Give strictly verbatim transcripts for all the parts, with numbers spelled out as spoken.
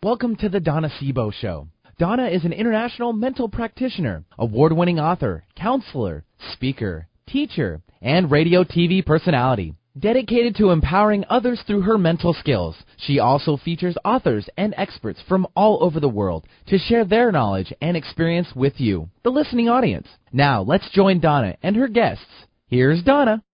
Welcome to the Donna Sebo Show. Donna is an international mental practitioner, award-winning author, counselor, speaker, teacher, and radio T V personality. Dedicated to empowering others through her mental skills, she also features authors and experts from all over the world to share their knowledge and experience with you, the listening audience. Now, let's join Donna and her guests. Here's Donna.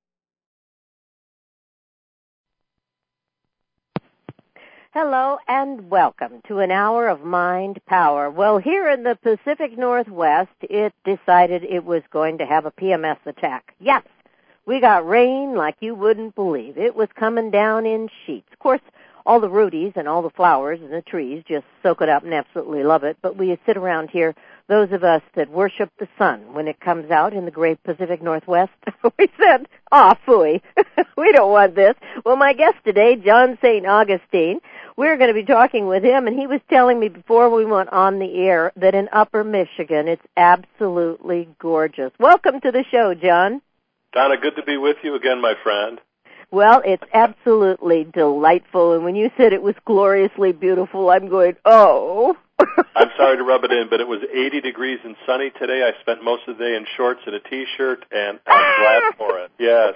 Hello and welcome to an hour of Mind Power. Well, here in the Pacific Northwest, it decided it was going to have a P M S attack. Yes, we got rain like you wouldn't believe. It was coming down in sheets. Of course, all the rooties and all the flowers and the trees just soak it up and absolutely love it. But we sit around here, those of us that worship the sun when it comes out in the great Pacific Northwest, we said, aw, phooey, we don't want this. Well, my guest today, John Saint Augustine, we're going to be talking with him, and he was telling me before we went on the air that in Upper Michigan, it's absolutely gorgeous. Welcome to the show, John. Donna, good to be with you again, my friend. Well, it's absolutely delightful, and when you said it was gloriously beautiful, I'm going, oh. I'm sorry to rub it in, but it was eighty degrees and sunny today. I spent most of the day in shorts and a T-shirt, and I'm glad for it. Yes.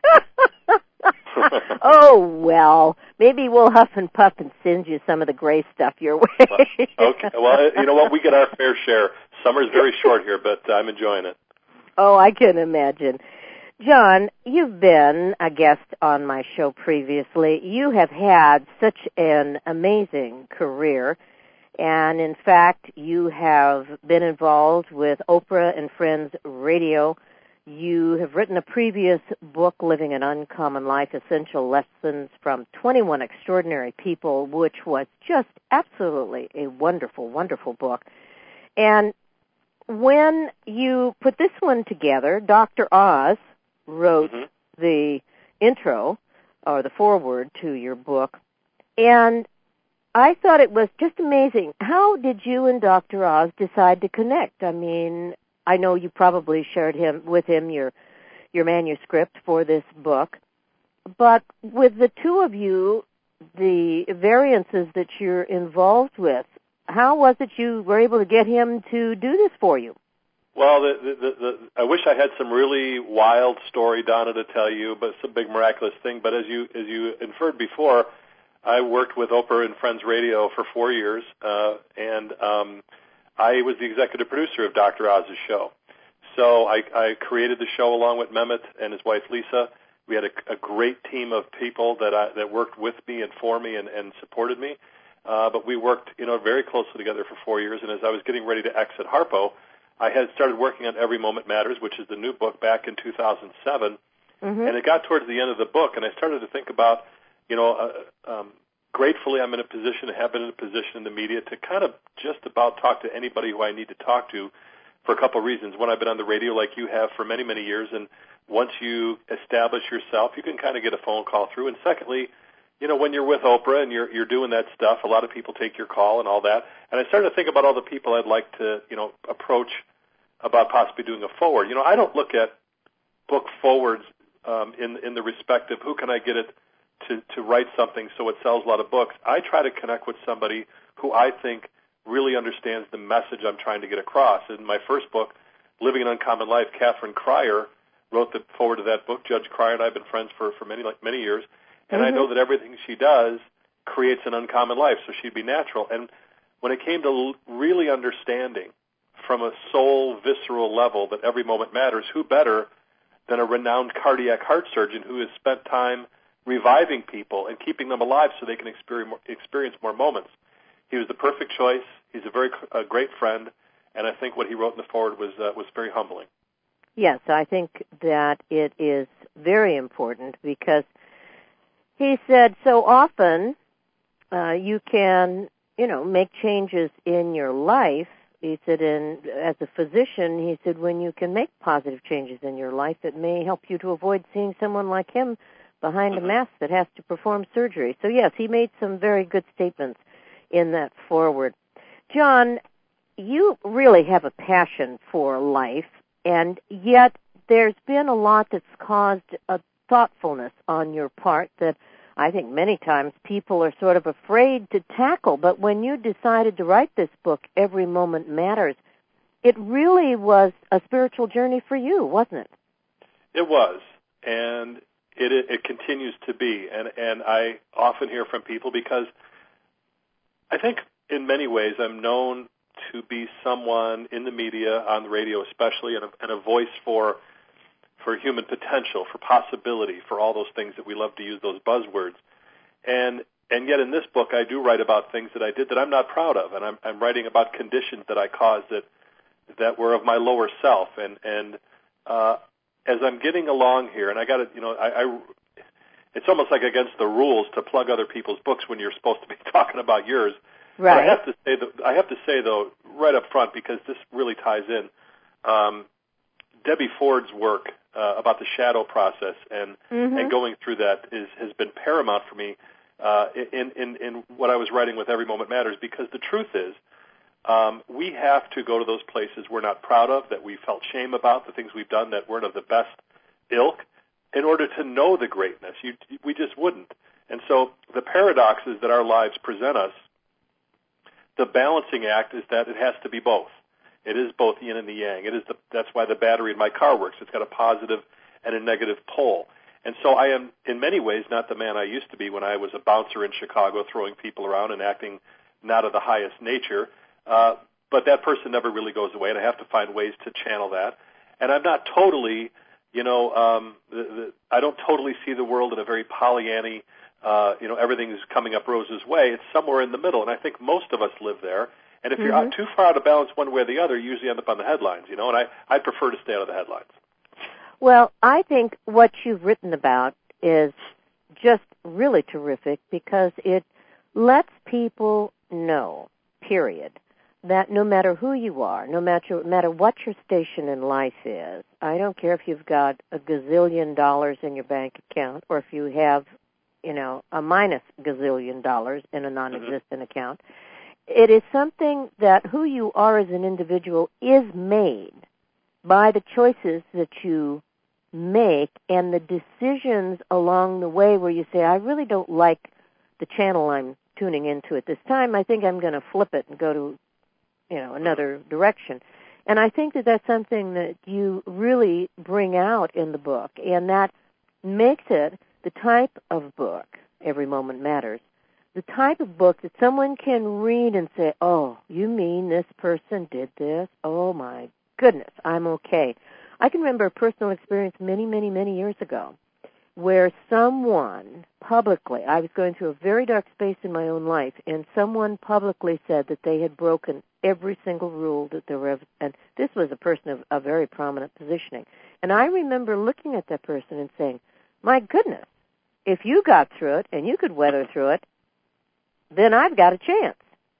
Oh, well, maybe we'll huff and puff and send you some of the gray stuff your way. Well, okay. Well, you know what? We get our fair share. Summer's very short here, but I'm enjoying it. Oh, I can imagine. John, you've been a guest on my show previously. You have had such an amazing career, and in fact, you have been involved with Oprah and Friends Radio. You have written a previous book, Living an Uncommon Life, Essential Lessons from twenty-one Extraordinary People, which was just absolutely a wonderful, wonderful book. And when you put this one together, Doctor Oz wrote mm-hmm. the intro or the foreword to your book, and I thought it was just amazing. How did you and Doctor Oz decide to connect? I mean, I know you probably shared him with him your your manuscript for this book, but with the two of you, the variances that you're involved with, how was it you were able to get him to do this for you? Well, the, the, the, the, I wish I had some really wild story, Donna, to tell you, but it's a big miraculous thing. But as you as you inferred before, I worked with Oprah and Friends Radio for four years, uh, and um, I was the executive producer of Doctor Oz's show. So I, I created the show along with Mehmet and his wife Lisa. We had a, a great team of people that I, that worked with me and for me and, and supported me. Uh, but we worked, you know, very closely together for four years. And as I was getting ready to exit Harpo, I had started working on Every Moment Matters, which is the new book, back in two thousand seven. Mm-hmm. And it got towards the end of the book, and I started to think about, you know, uh, um, gratefully I'm in a position, have been in a position in the media to kind of just about talk to anybody who I need to talk to for a couple of reasons. One, I've been on the radio like you have for many, many years, and once you establish yourself, you can kind of get a phone call through. And secondly, you know, when you're with Oprah and you're you're doing that stuff, a lot of people take your call and all that. And I started to think about all the people I'd like to, you know, approach about possibly doing a forward. You know, I don't look at book forwards um, in in the respect of who can I get it to, to write something so it sells a lot of books. I try to connect with somebody who I think really understands the message I'm trying to get across. In my first book, Living an Uncommon Life, Catherine Cryer wrote the forward of that book. Judge Cryer and I have been friends for, for many like many years. And mm-hmm. I know that everything she does creates an uncommon life, so she'd be natural. And when it came to really understanding from a soul, visceral level that every moment matters, who better than a renowned cardiac heart surgeon who has spent time reviving people and keeping them alive so they can experience more, experience more moments. He was the perfect choice. He's a very a great friend, and I think what he wrote in the foreword was uh, was very humbling. Yes, I think that it is very important because he said so often uh, you can, you know, make changes in your life. He said, and as a physician, he said, when you can make positive changes in your life, it may help you to avoid seeing someone like him behind mm-hmm. a mask that has to perform surgery. So, yes, he made some very good statements in that foreword. John, you really have a passion for life, and yet there's been a lot that's caused a thoughtfulness on your part that I think many times people are sort of afraid to tackle. But when you decided to write this book, Every Moment Matters, it really was a spiritual journey for you, wasn't it? It was, and it it, it continues to be. And, and I often hear from people because I think in many ways I'm known to be someone in the media, on the radio especially, and a, and a voice for for human potential, for possibility, for all those things that we love to use, those buzzwords. And and yet in this book I do write about things that I did that I'm not proud of, and I'm, I'm writing about conditions that I caused that that were of my lower self. And, and uh, as I'm getting along here, and I got to, you know, I, I, it's almost like against the rules to plug other people's books when you're supposed to be talking about yours. Right. But I have to say, that, I have to say though, right up front, because this really ties in, um, Debbie Ford's work uh, about the shadow process and mm-hmm. and going through that is has been paramount for me uh, in, in in what I was writing with Every Moment Matters. Because the truth is, um, we have to go to those places we're not proud of, that we felt shame about, the things we've done that weren't of the best ilk, in order to know the greatness. You, we just wouldn't. And so the paradoxes that our lives present us, the balancing act is that it has to be both. It is both yin and the yang. It is the, that's why the battery in my car works. It's got a positive and a negative pole. And so I am, in many ways, not the man I used to be when I was a bouncer in Chicago throwing people around and acting not of the highest nature. Uh, but that person never really goes away, and I have to find ways to channel that. And I'm not totally, you know, um, the, the, I don't totally see the world in a very Pollyanny, uh, you know, everything is coming up roses way. It's somewhere in the middle, and I think most of us live there. And if mm-hmm. you're out too far out of balance one way or the other, you usually end up on the headlines, you know, and I, I prefer to stay out of the headlines. Well, I think what you've written about is just really terrific because it lets people know, period, that no matter who you are, no matter, no matter what your station in life is, I don't care if you've got a gazillion dollars in your bank account or if you have, you know, a minus gazillion dollars in a non-existent mm-hmm. account, it is something that who you are as an individual is made by the choices that you make and the decisions along the way where you say, I really don't like the channel I'm tuning into at this time. I think I'm going to flip it and go to, you know, another direction. And I think that that's something that you really bring out in the book, and that makes it the type of book, Every Moment Matters, the type of book that someone can read and say, oh, you mean this person did this? Oh, my goodness, I'm okay. I can remember a personal experience many, many, many years ago where someone publicly, I was going through a very dark space in my own life, and someone publicly said that they had broken every single rule that there was, and this was a person of a very prominent positioning. And I remember looking at that person and saying, my goodness, if you got through it and you could weather through it, then I've got a chance.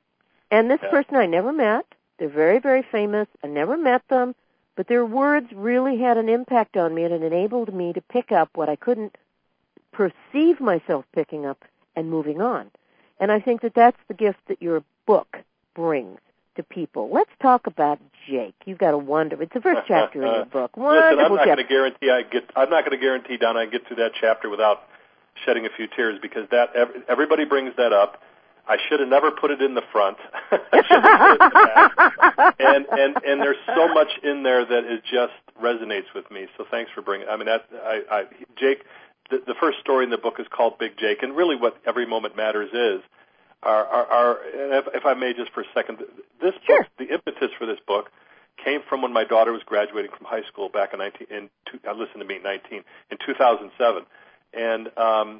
And this yeah. person I never met. They're very, very famous. I never met them, but their words really had an impact on me, and it enabled me to pick up what I couldn't perceive myself picking up and moving on. And I think that that's the gift that your book brings to people. Let's talk about Jake. You've got a wonder. It's the first chapter in your book. Wonderful Listen, I'm not going chapter. to guarantee I get. I'm not going to guarantee, Donna, I get through that chapter without shedding a few tears, because that everybody brings that up. I should have never put it in the front. I should have put it in the back. And, and, and there's so much in there that it just resonates with me. So thanks for bringing it. I mean, that, I, I, Jake, the, the first story in the book is called Big Jake. And really what Every Moment Matters is, are, are, are if, if I may just for a second, this sure. book, the impetus for this book came from when my daughter was graduating from high school back in nineteen, in two, listen to me, nineteen, in two thousand seven. And, um,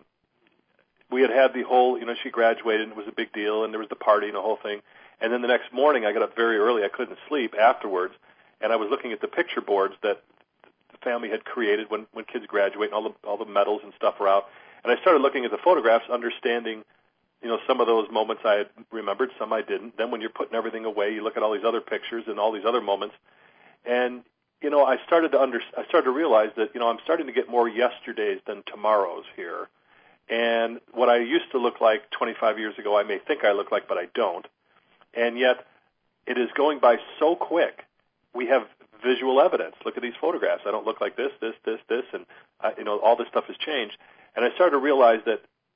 we had had the whole, you know, she graduated and it was a big deal, and there was the party and the whole thing. And then the next morning I got up very early. I couldn't sleep afterwards, and I was looking at the picture boards that the family had created when, when kids graduate, and all the all the medals and stuff were out. And I started looking at the photographs, understanding, you know, some of those moments I had remembered, some I didn't. Then when you're putting everything away, you look at all these other pictures and all these other moments. And, you know, I started to under, I started to realize that, you know, I'm starting to get more yesterdays than tomorrows here. And what I used to look like twenty-five years ago, I may think I look like, but I don't. And yet, it is going by so quick. We have visual evidence. Look at these photographs. I don't look like this, this, this, this, and uh, you know, all this stuff has changed. And I started to realize that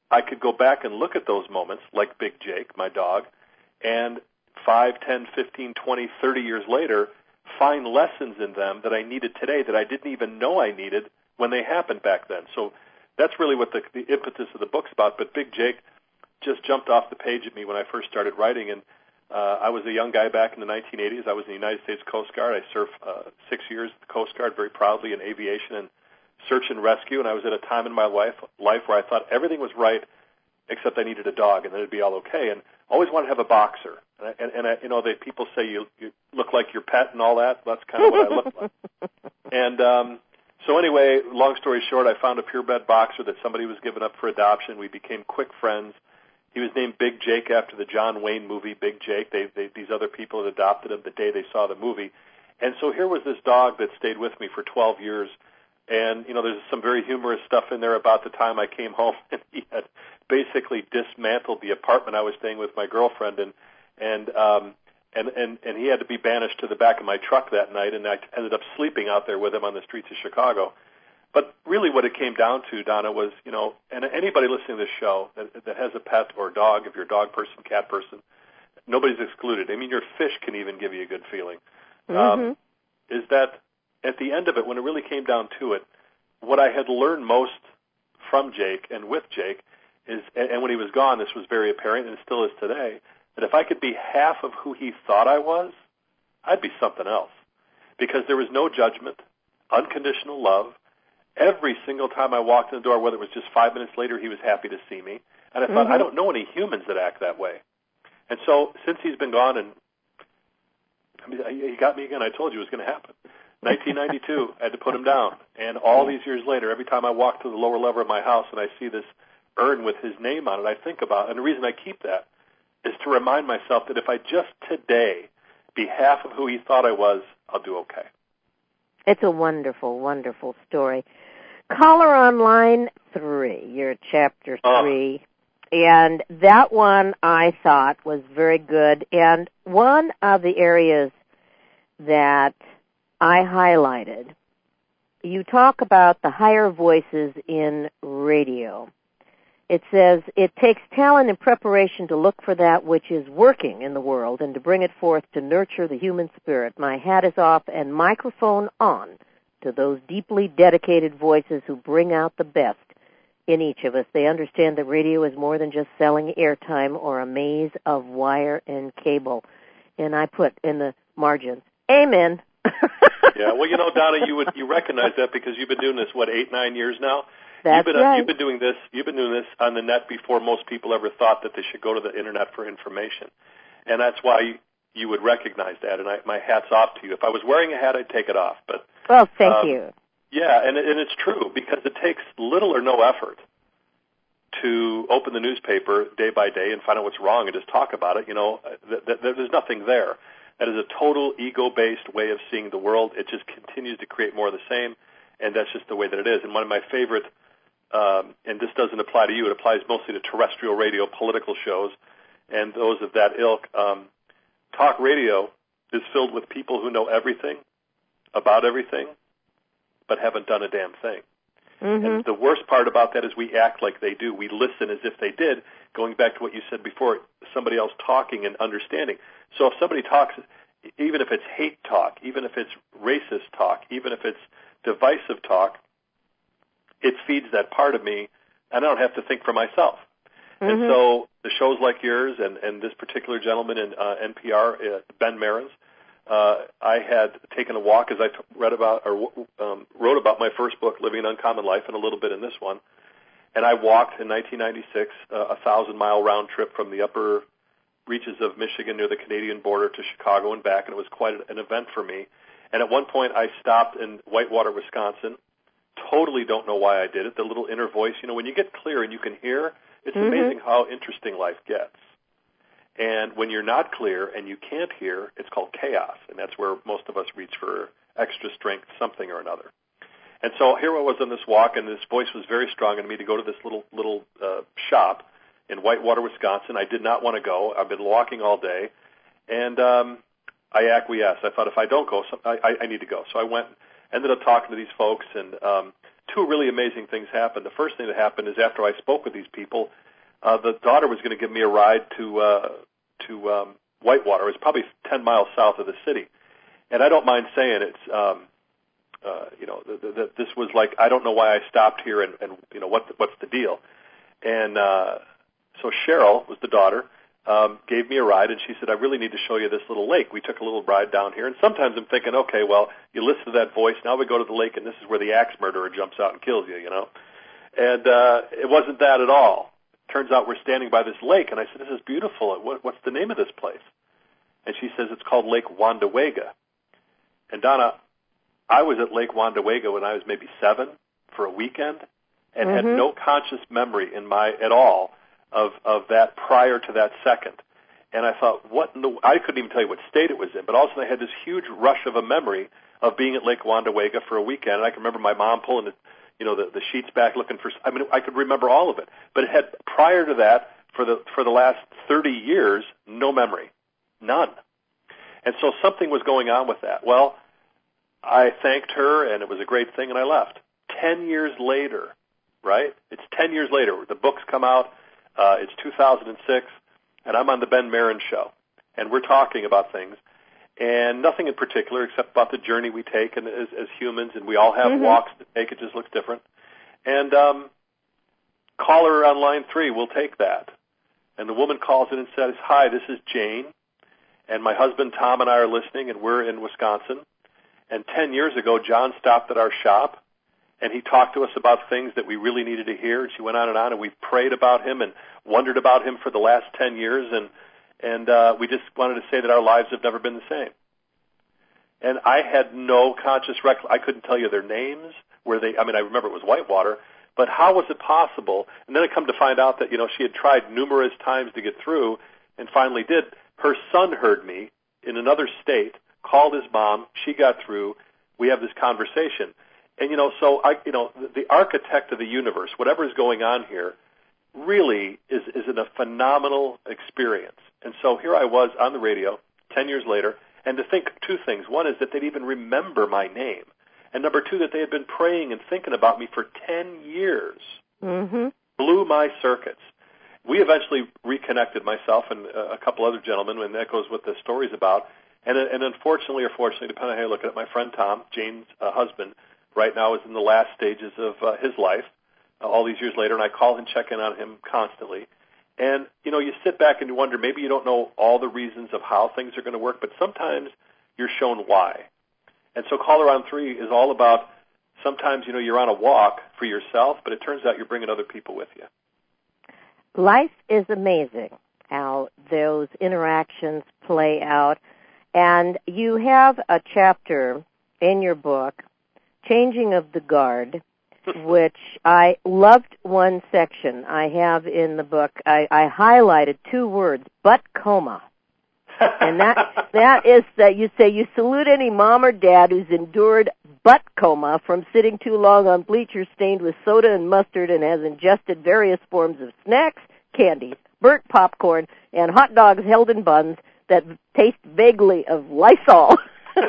I could go back and look at those moments, like Big Jake, my dog, and five, ten, fifteen, twenty, thirty years later, find lessons in them that I needed today that I didn't even know I needed when they happened back then. So that's really what the, the impetus of the book's about. But Big Jake just jumped off the page at me when I first started writing, and uh, I was a young guy back in the nineteen eighties. I was in the United States Coast Guard. I served uh, six years at the Coast Guard very proudly in aviation and search and rescue, and I was at a time in my life life where I thought everything was right except I needed a dog, and then it'd be all okay. And always wanted to have a boxer. And, I, and, and I, you know, they people say you, you look like your pet and all that. That's kind of what I look like. And um, so anyway, long story short, I found a purebred boxer that somebody was giving up for adoption. We became quick friends. He was named Big Jake after the John Wayne movie, Big Jake. They, they, these other people had adopted him the day they saw the movie. And so here was this dog that stayed with me for twelve years. And, you know, there's some very humorous stuff in there about the time I came home and he had basically dismantled the apartment I was staying with my girlfriend, and and um, and, and and he had to be banished to the back of my truck that night, and I ended up sleeping out there with him on the streets of Chicago. But really what it came down to, Donna, was, you know, and anybody listening to this show that, that has a pet or dog, if you're a dog person, cat person, nobody's excluded. I mean, your fish can even give you a good feeling. Mm-hmm. Um, is that at the end of it, when it really came down to it, what I had learned most from Jake and with Jake is, and when he was gone, this was very apparent, and it still is today, that if I could be half of who he thought I was, I'd be something else. Because there was no judgment, unconditional love. Every single time I walked in the door, whether it was just five minutes later, he was happy to see me. And I thought, mm-hmm. I don't know any humans that act that way. And so since he's been gone, and I mean, he got me again, I told you it was going to happen. nineteen ninety-two, I had to put him down. And all these years later, every time I walk to the lower level of my house and I see this urn with his name on it, I think about it. And the reason I keep that is to remind myself that if I just today be half of who he thought I was, I'll do okay. It's a wonderful, wonderful story. Caller on line three, you're at chapter three. Oh. And that one I thought was very good. And one of the areas that I highlighted, you talk about the higher voices in radio. It says, it takes talent and preparation to look for that which is working in the world and to bring it forth to nurture the human spirit. My hat is off and microphone on to those deeply dedicated voices who bring out the best in each of us. They understand that radio is more than just selling airtime or a maze of wire and cable. And I put in the margins, amen. Yeah, well, you know, Donna, you would you recognize that because you've been doing this, what, eight, nine years now? That's you've been, right. Uh, you've been doing this. You've been doing this on the net before most people ever thought that they should go to the internet for information, and that's why you, you would recognize that. And I, my hat's off to you. If I was wearing a hat, I'd take it off. But well, thank um, you. Yeah, and and it's true because it takes little or no effort to open the newspaper day by day and find out what's wrong and just talk about it. You know, th- th- there's nothing there. That is a total ego-based way of seeing the world. It just continues to create more of the same, and that's just the way that it is. And one of my favorite, um, and this doesn't apply to you, it applies mostly to terrestrial radio, political shows, and those of that ilk. Um, talk radio is filled with people who know everything about everything, but haven't done a damn thing. Mm-hmm. And the worst part about that is we act like they do. We listen as if they did, going back to what you said before, somebody else talking and understanding. So if somebody talks, even if it's hate talk, even if it's racist talk, even if it's divisive talk, it feeds that part of me, and I don't have to think for myself. Mm-hmm. And so the shows like yours and, and this particular gentleman in uh, N P R, uh, Ben Marins, uh, I had taken a walk as I t- read about or um, wrote about my first book, Living an Uncommon Life, and a little bit in this one. And I walked in nineteen ninety-six uh, a thousand-mile round trip from the upper reaches of Michigan near the Canadian border to Chicago and back, and it was quite an event for me. And at one point, I stopped in Whitewater, Wisconsin. Totally don't know why I did it. The little inner voice, you know, when you get clear and you can hear, it's mm-hmm. amazing how interesting life gets. And when you're not clear and you can't hear, it's called chaos, and that's where most of us reach for extra strength, something or another. And so here I was on this walk, and this voice was very strong in me to go to this little little uh, shop in Whitewater, Wisconsin. I did not want to go. I've been walking all day, and um, I acquiesced. I thought if I don't go, I, I need to go. So I went, ended up talking to these folks, and um, two really amazing things happened. The first thing that happened is after I spoke with these people, uh, the daughter was going to give me a ride to uh, to um, Whitewater. It's probably ten miles south of the city, and I don't mind saying it's um, uh, you know th- th- th- this was like I don't know why I stopped here and, and you know what the, what's the deal, and uh, so Cheryl was the daughter. Um, gave me a ride, and she said, I really need to show you this little lake. We took a little ride down here, and sometimes I'm thinking, okay, well, you listen to that voice, now we go to the lake, and this is where the axe murderer jumps out and kills you, you know. And uh, it wasn't that at all. Turns out we're standing by this lake, and I said, this is beautiful. What, what's the name of this place? And she says, it's called Lake Wandawega. And, Donna, I was at Lake Wandawega when I was maybe seven for a weekend and mm-hmm. had no conscious memory in my at all of of that prior to that second. And I thought, what in the, I couldn't even tell you what state it was in, but also I had this huge rush of a memory of being at Lake Wandawega for a weekend. And I can remember my mom pulling the, you know, the, the sheets back looking for, I mean, I could remember all of it. But it had, prior to that, for the for the last thirty years, no memory. None. And so something was going on with that. Well, I thanked her, and it was a great thing, and I left. Ten years later, right? It's ten years later. The books come out. Uh, it's two thousand six, and I'm on the Ben Marin Show, and we're talking about things, and nothing in particular except about the journey we take and as, as humans, and we all have mm-hmm. walks to take. It just looks different. And um, caller on line three will take that. And the woman calls in and says, hi, this is Jane, and my husband Tom and I are listening, and we're in Wisconsin. And ten years ago, John stopped at our shop, and he talked to us about things that we really needed to hear. And she went on and on, and we prayed about him and wondered about him for the last ten years. And and uh, we just wanted to say that our lives have never been the same. And I had no conscious recollection. I couldn't tell you their names. Where they? I mean, I remember it was Whitewater, but how was it possible? And then I come to find out that you know she had tried numerous times to get through, and finally did. Her son heard me in another state, called his mom. She got through. We have this conversation. And, you know, so, I, you know, the, the architect of the universe, whatever is going on here, really is, is in a phenomenal experience. And so here I was on the radio ten years later, and to think two things. One is that they'd even remember my name. And number two, that they had been praying and thinking about me for ten years. Mm-hmm. Blew my circuits. We eventually reconnected, myself and a couple other gentlemen, and that goes what the story's about. And, and unfortunately or fortunately, depending on how you look at it, my friend Tom, Jane's uh, husband, right now is in the last stages of uh, his life, uh, all these years later, and I call and check in on him constantly. And, you know, you sit back and you wonder, maybe you don't know all the reasons of how things are going to work, but sometimes you're shown why. And so Caller on Three is all about sometimes, you know, you're on a walk for yourself, but it turns out you're bringing other people with you. Life is amazing how those interactions play out. And you have a chapter in your book, Changing of the Guard, which I loved one section I have in the book. I, I highlighted two words, butt coma. And that that is that you say you salute any mom or dad who's endured butt coma from sitting too long on bleachers stained with soda and mustard and has ingested various forms of snacks, candies, burnt popcorn, and hot dogs held in buns that taste vaguely of Lysol.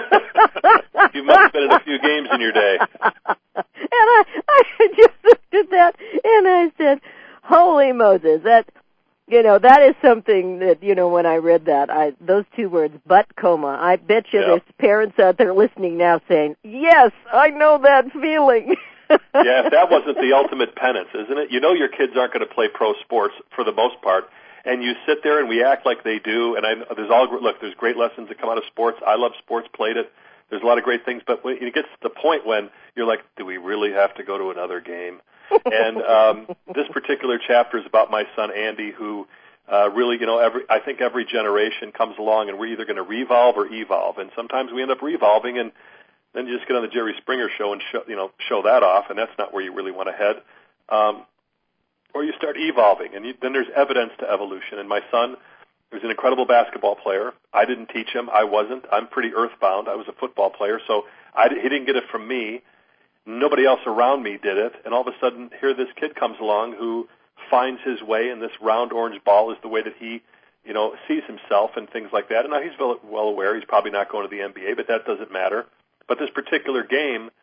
You must have been in a few games in your day. And I, I just looked at that and I said, holy Moses, that, you know, that is something that, you know, when I read that, I those two words, butt coma, I bet you yep. there's parents out there listening now saying, yes, I know that feeling. Yeah, if that wasn't the ultimate penance, isn't it? You know your kids aren't going to play pro sports for the most part, and you sit there and we act like they do, and I, there's all, look, there's great lessons that come out of sports. I love sports, played it. There's a lot of great things, but when it gets to the point when you're like, do we really have to go to another game? And um, this particular chapter is about my son Andy, who uh, really, you know, every I think every generation comes along, and we're either going to revolve or evolve, and sometimes we end up revolving, and then you just get on the Jerry Springer show and show, you know, show that off, and that's not where you really want to head. Um, or you start evolving, and you, then there's evidence to evolution. And my son was an incredible basketball player. I didn't teach him. I wasn't. I'm pretty earthbound. I was a football player, so I, he didn't get it from me. Nobody else around me did it. And all of a sudden, here this kid comes along who finds his way, and this round orange ball is the way that he, you know, sees himself and things like that. And now he's well, well aware he's probably not going to the N B A, but that doesn't matter. But this particular game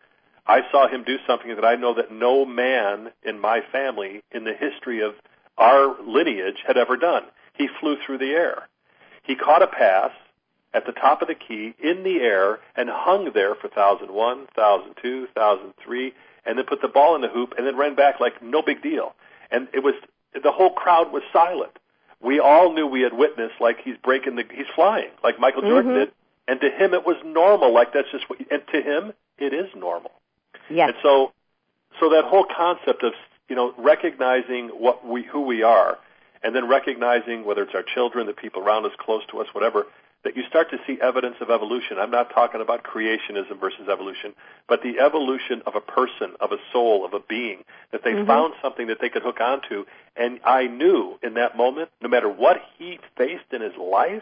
I saw him do something that I know that no man in my family in the history of our lineage had ever done. He flew through the air. He caught a pass at the top of the key in the air and hung there for one thousand one, one thousand two, one thousand three, and then put the ball in the hoop and then ran back like no big deal. And it was, the whole crowd was silent. We all knew we had witnessed like he's breaking the, he's flying like Michael Jordan mm-hmm. did. And to him it was normal, like that's just what, and to him it is normal. Yes. And so, so that whole concept of, you know, recognizing what we, who we are, and then recognizing whether it's our children, the people around us, close to us, whatever, that you start to see evidence of evolution. I'm not talking about creationism versus evolution, but the evolution of a person, of a soul, of a being, that they mm-hmm. found something that they could hook onto. And I knew in that moment, no matter what he faced in his life,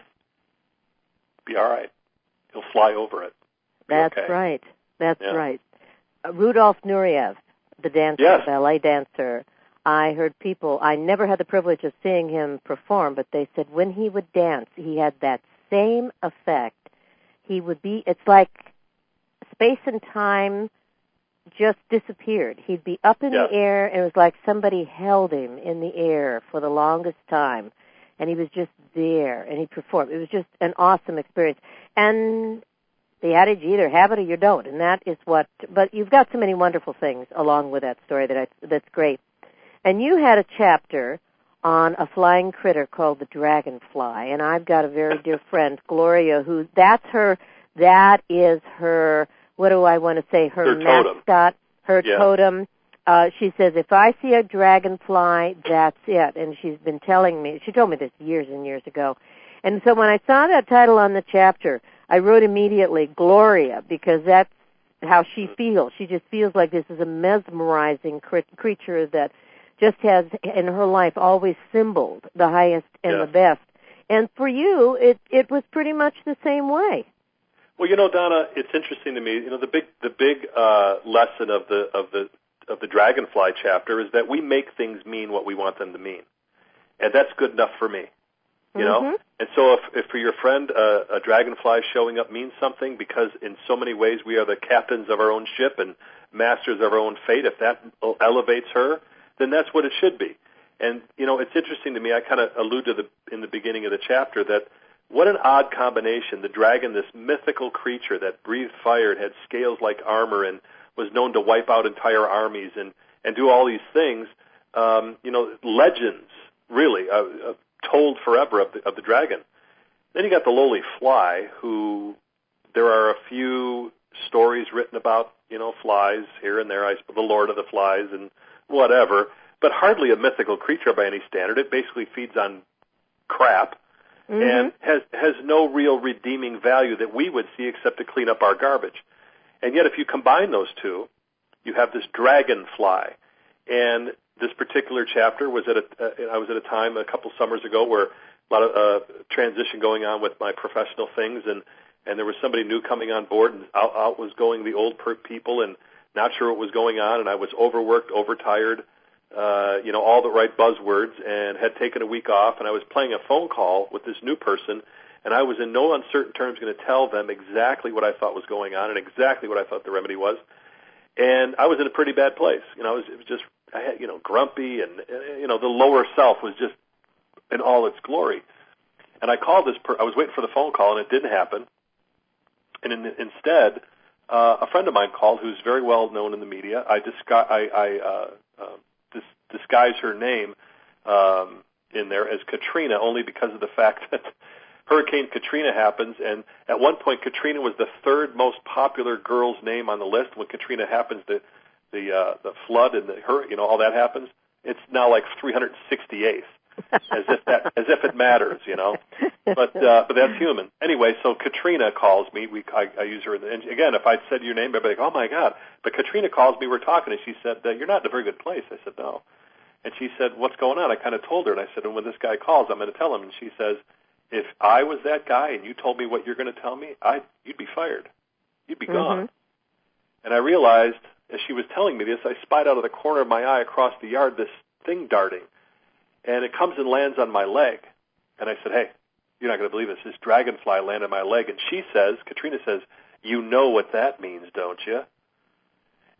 be all right. He'll fly over it. Be That's okay. right. That's yeah. right. Uh, Rudolf Nureyev, the dancer, yes. ballet dancer, I heard people, I never had the privilege of seeing him perform, but they said when he would dance, he had that same effect. He would be, it's like space and time just disappeared. He'd be up in yes. the air, and it was like somebody held him in the air for the longest time, and he was just there, and he performed. It was just an awesome experience. And the adage, you either have it or you don't, and that is what, but you've got so many wonderful things along with that story that I, that's great. And you had a chapter on a flying critter called the dragonfly, and I've got a very dear friend, Gloria, who, that's her, that is her, what do I want to say, her, her mascot, totem. her yeah. totem. Uh, she says, if I see a dragonfly, that's it. And she's been telling me, she told me this years and years ago. And so when I saw that title on the chapter, I wrote immediately, Gloria, because that's how she feels. She just feels like this is a mesmerizing cr- creature that just has, in her life, always symboled the highest and yeah. the best. And for you, it, it was pretty much the same way. Well, you know, Donna, it's interesting to me. You know, the big the big uh, lesson of the of the of the dragonfly chapter is that we make things mean what we want them to mean, and that's good enough for me. You know, mm-hmm. and so if, if for your friend uh, a dragonfly showing up means something, because in so many ways we are the captains of our own ship and masters of our own fate. If that elevates her, then that's what it should be. And you know, it's interesting to me. I kind of allude to the in the beginning of the chapter that what an odd combination. The dragon, this mythical creature that breathed fire and had scales like armor and was known to wipe out entire armies and and do all these things. Um, you know, legends really. Uh, uh, told forever of the, of the dragon. Then you got the lowly fly, who there are a few stories written about, you know, flies here and there, I suppose, the Lord of the Flies and whatever, but hardly a mythical creature by any standard. It basically feeds on crap mm-hmm. and has has no real redeeming value that we would see except to clean up our garbage. And yet if you combine those two, you have this dragonfly. And this particular chapter was at a, uh, I was at a time a couple summers ago where a lot of uh, transition going on with my professional things, and, and there was somebody new coming on board, and out, out was going the old per- people, and not sure what was going on, and I was overworked, overtired, uh, you know, all the right buzzwords, and had taken a week off, and I was playing a phone call with this new person, and I was in no uncertain terms going to tell them exactly what I thought was going on and exactly what I thought the remedy was. And I was in a pretty bad place. You know, I was, it was just, I had, you know, grumpy, and, you know, the lower self was just in all its glory. And I called this, per- I was waiting for the phone call, and it didn't happen. And in, instead, uh, a friend of mine called who's very well known in the media. I, disgu- I, I uh, uh, dis- disguise her name um, in there as Katrina, only because of the fact that Hurricane Katrina happens, and at one point Katrina was the third most popular girl's name on the list. When Katrina happens, the the uh, the flood and the her, you know, all that happens. It's now like three hundred sixty-eighth, as if that as if it matters, you know. But uh, but that's human. Anyway, so Katrina calls me. We I, I use her, and again, if I'd said your name, I'd be like, oh my God. But Katrina calls me. We're talking, and she said, uh, you're not in a very good place. I said, no. And she said, what's going on? I kind of told her, and I said, and when this guy calls, I'm going to tell him. And she says, if I was that guy and you told me what you're going to tell me, I you'd be fired. You'd be gone. Mm-hmm. And I realized, as she was telling me this, I spied out of the corner of my eye across the yard this thing darting. And it comes and lands on my leg. And I said, hey, you're not going to believe this. This dragonfly landed on my leg. And she says, Katrina says, you know what that means, don't you?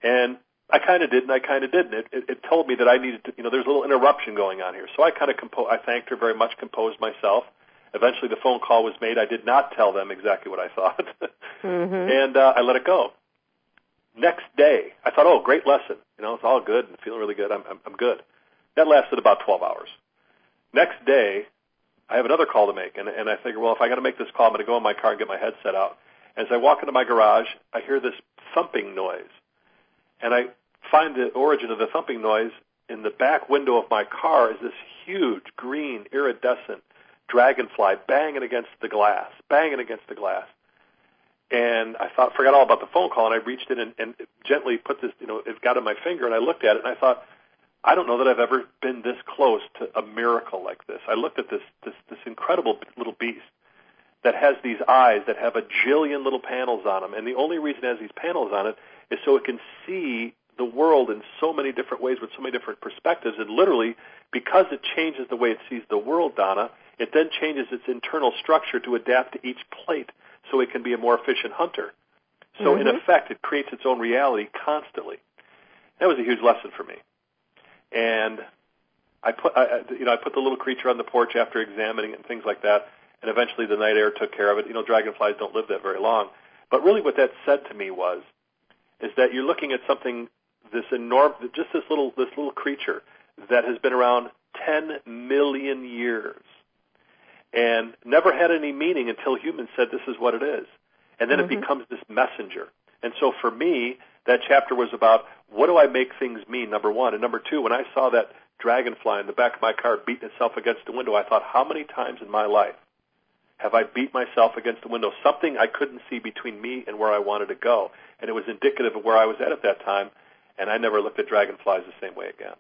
And I kind of did, and I kind of didn't. It, it, it told me that I needed to, you know, there's a little interruption going on here. So I kind of compo- I thanked her very much, composed myself. Eventually the phone call was made. I did not tell them exactly what I thought. mm-hmm. And uh, I let it go. Next day, I thought, oh, great lesson. You know, it's all good and feeling really good. I'm, I'm, I'm good. That lasted about twelve hours. Next day, I have another call to make, and, and I figure, well, if I got to make this call, I'm going to go in my car and get my headset out. As I walk into my garage, I hear this thumping noise. And I find the origin of the thumping noise in the back window of my car is this huge, green, iridescent dragonfly banging against the glass, banging against the glass. And I thought, forgot all about the phone call, and I reached in and, and gently put this, you know, it got in my finger, and I looked at it, and I thought, I don't know that I've ever been this close to a miracle like this. I looked at this, this, this incredible little beast that has these eyes that have a jillion little panels on them, and the only reason it has these panels on it is so it can see the world in so many different ways with so many different perspectives, and literally, because it changes the way it sees the world, Donna, it then changes its internal structure to adapt to each plate so it can be a more efficient hunter. So mm-hmm. in effect, it creates its own reality constantly. That was a huge lesson for me. And I put, I, you know, I put the little creature on the porch after examining it and things like that, and eventually the night air took care of it. You know, dragonflies don't live that very long. But really what that said to me was, is that you're looking at something, this enormous, just this little, this little creature that has been around ten million years and never had any meaning until humans said this is what it is. And then mm-hmm. it becomes this messenger. And so for me, that chapter was about, what do I make things mean, number one? And number two, when I saw that dragonfly in the back of my car beating itself against the window, I thought, how many times in my life have I beat myself against the window? Something I couldn't see between me and where I wanted to go. And it was indicative of where I was at at that time, and I never looked at dragonflies the same way again.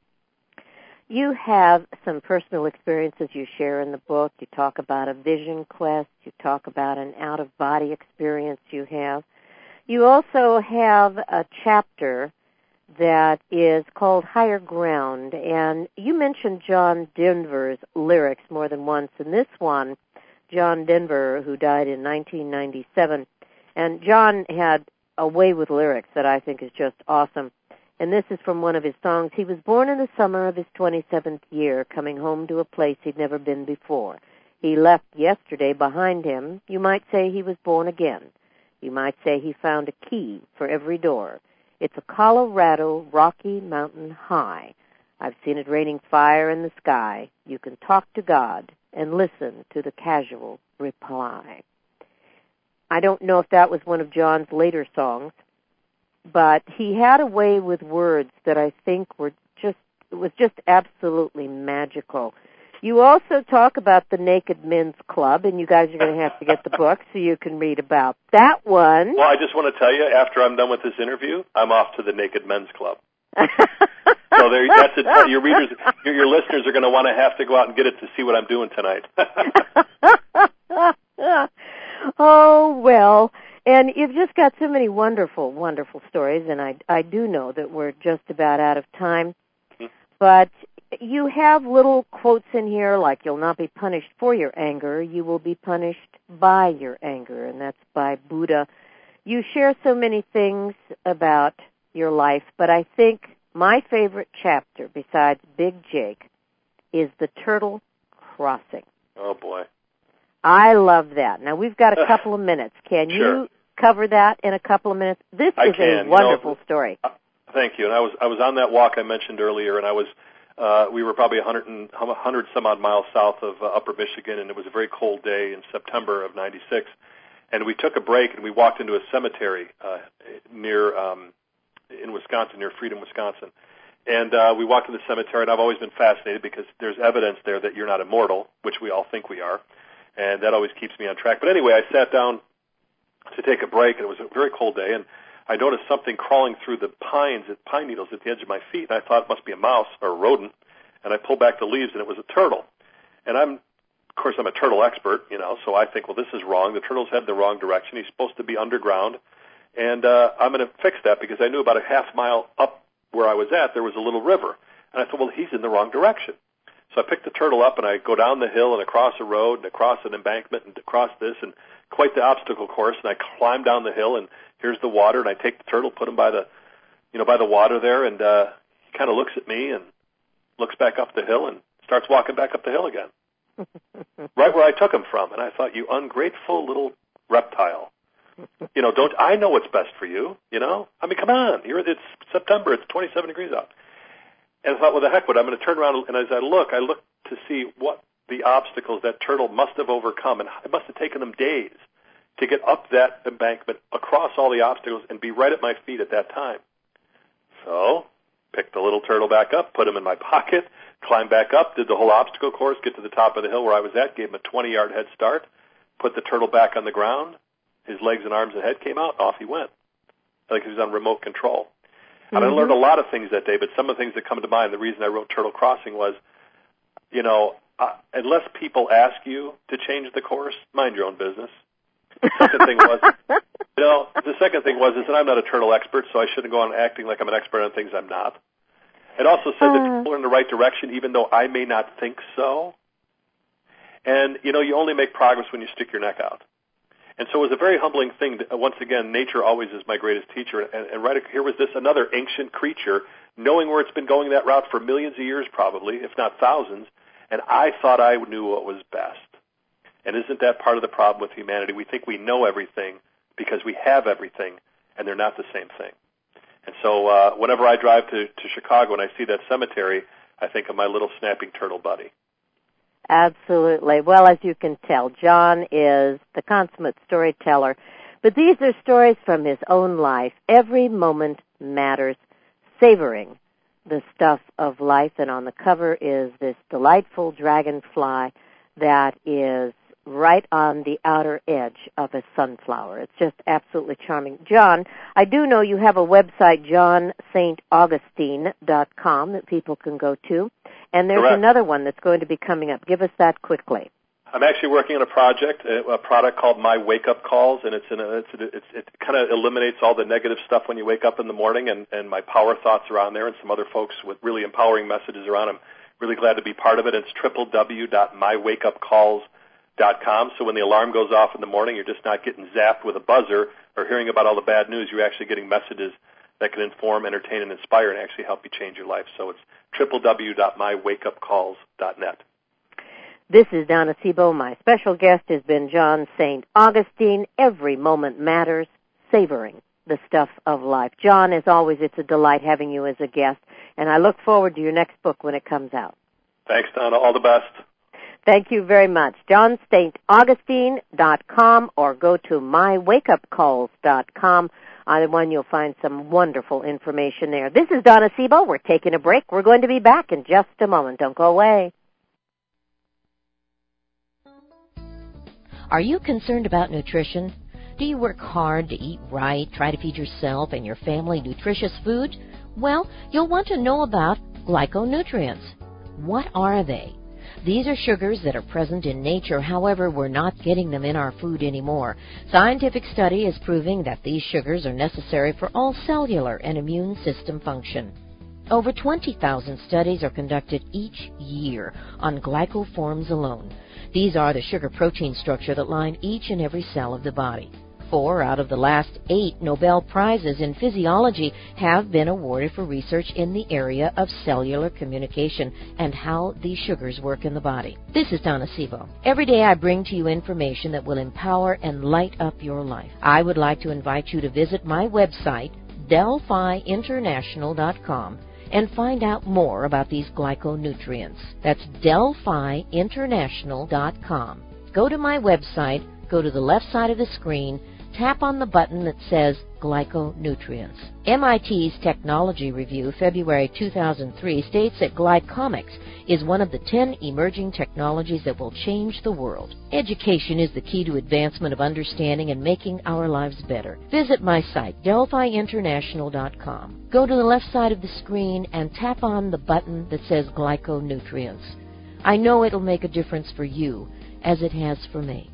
You have some personal experiences you share in the book. You talk about a vision quest. You talk about an out-of-body experience you have. You also have a chapter that is called Higher Ground, and you mentioned John Denver's lyrics more than once. In this one, John Denver, who died in nineteen ninety-seven, and John had a way with lyrics that I think is just awesome. And this is from one of his songs. He was born in the summer of his twenty-seventh year, coming home to a place he'd never been before. He left yesterday behind him. You might say he was born again. You might say he found a key for every door. It's a Colorado Rocky Mountain high. I've seen it raining fire in the sky. You can talk to God and listen to the casual reply. I don't know if that was one of John's later songs, but he had a way with words that I think were just, it was just absolutely magical. You also talk about the Naked Men's Club, and you guys are going to have to get the book so you can read about that one. Well, I just want to tell you, after I'm done with this interview, I'm off to the Naked Men's Club. So there, that's it. Your readers, your, your listeners are going to want to have to go out and get it to see what I'm doing tonight. Oh, well, and you've just got so many wonderful, wonderful stories, and I, I do know that we're just about out of time. Mm-hmm. But you have little quotes in here like, you'll not be punished for your anger, you will be punished by your anger, and that's by Buddha. You share so many things about your life, but I think my favorite chapter, besides Big Jake, is the Turtle Crossing. Oh, boy. I love that. Now, we've got a couple of minutes. Can sure. you cover that in a couple of minutes? This I is can. a wonderful you know, story. Uh, thank you. And I was I was on that walk I mentioned earlier, and I was uh, we were probably one hundred, and, one hundred some odd miles south of uh, Upper Michigan, and it was a very cold day in September of ninety-six. And we took a break, and we walked into a cemetery uh, near um, in Wisconsin, near Freedom, Wisconsin. And uh, we walked into the cemetery, and I've always been fascinated because there's evidence there that you're not immortal, which we all think we are. And that always keeps me on track. But anyway, I sat down to take a break, and it was a very cold day, and I noticed something crawling through the pines, pine needles at the edge of my feet, and I thought it must be a mouse or a rodent, and I pulled back the leaves, and it was a turtle. And I'm, of course, I'm a turtle expert, you know, so I think, well, this is wrong. The turtle's headed the wrong direction. He's supposed to be underground, and uh, I'm going to fix that because I knew about a half mile up where I was at, there was a little river. And I thought, well, he's in the wrong direction. So I picked the turtle up, and I go down the hill and across a road and across an embankment and across this, and quite the obstacle course. And I climb down the hill, and here's the water, and I take the turtle, put him by the you know, by the water there, and uh, he kind of looks at me and looks back up the hill and starts walking back up the hill again, right where I took him from. And I thought, you ungrateful little reptile. You know, don't I know what's best for you? You know, I mean, come on. You're, it's September. It's twenty-seven degrees out. And I thought, well, the heck with it. I'm going to turn around, and as I look, I look to see what the obstacles that turtle must have overcome, and it must have taken them days to get up that embankment, across all the obstacles, and be right at my feet at that time. So, picked the little turtle back up, put him in my pocket, climbed back up, did the whole obstacle course, get to the top of the hill where I was at, gave him a twenty-yard head start, put the turtle back on the ground, his legs and arms and head came out, off he went. Like he was on remote control. And mm-hmm. I learned a lot of things that day, but some of the things that come to mind, the reason I wrote Turtle Crossing was, you know, uh, unless people ask you to change the course, mind your own business. The second thing was, you know, the second thing was is that I'm not a turtle expert, so I shouldn't go on acting like I'm an expert on things I'm not. It also said uh. that people are in the right direction, even though I may not think so. And, you know, you only make progress when you stick your neck out. And so it was a very humbling thing. To, once again, nature always is my greatest teacher. And, and right here was this another ancient creature, knowing where it's been going that route for millions of years probably, if not thousands, and I thought I knew what was best. And isn't that part of the problem with humanity? We think we know everything because we have everything, and they're not the same thing. And so uh, whenever I drive to, to Chicago and I see that cemetery, I think of my little snapping turtle buddy. Absolutely. Well, as you can tell, John is the consummate storyteller. But these are stories from his own life. Every moment matters, savoring the stuff of life. And on the cover is this delightful dragonfly that is right on the outer edge of a sunflower. It's just absolutely charming. John, I do know you have a website, john saint augustine dot com, that people can go to. And there's Correct. Another one that's going to be coming up. Give us that quickly. I'm actually working on a project, a product called My Wake Up Calls, and it's, in a, it's, a, it's it kind of eliminates all the negative stuff when you wake up in the morning, and, and my power thoughts are on there, and some other folks with really empowering messages around them. Really glad to be part of it. It's w w w dot my wake up calls dot com. So when the alarm goes off in the morning, you're just not getting zapped with a buzzer or hearing about all the bad news. You're actually getting messages that can inform, entertain, and inspire, and actually help you change your life. So it's w w w dot my wake up calls dot net. This is Donna Sebo. My special guest has been John Saint Augustine. Every moment matters, savoring the stuff of life. John, as always, it's a delight having you as a guest, and I look forward to your next book when it comes out. Thanks, Donna. All the best. Thank you very much. john saint augustine dot com or go to my wake up calls dot com. Either one, you'll find some wonderful information there. This is Donna Sebo. We're taking a break. We're going to be back in just a moment. Don't go away. Are you concerned about nutrition? Do you work hard to eat right, try to feed yourself and your family nutritious food? Well, you'll want to know about glyconutrients. What are they? These are sugars that are present in nature, however, we're not getting them in our food anymore. Scientific study is proving that these sugars are necessary for all cellular and immune system function. Over twenty thousand studies are conducted each year on glycoforms alone. These are the sugar-protein structure that line each and every cell of the body. Four out of the last eight Nobel Prizes in physiology have been awarded for research in the area of cellular communication and how these sugars work in the body. This is Donna Sebo. Every day I bring to you information that will empower and light up your life. I would like to invite you to visit my website, delphi international dot com, and find out more about these glyconutrients. That's delphi international dot com. Go to my website, go to the left side of the screen, tap on the button that says Glyconutrients. M I T's Technology Review, February two thousand three, states that glycomics is one of the ten emerging technologies that will change the world. Education is the key to advancement of understanding and making our lives better. Visit my site, delphi international dot com. Go to the left side of the screen and tap on the button that says Glyconutrients. I know it'll make a difference for you, as it has for me.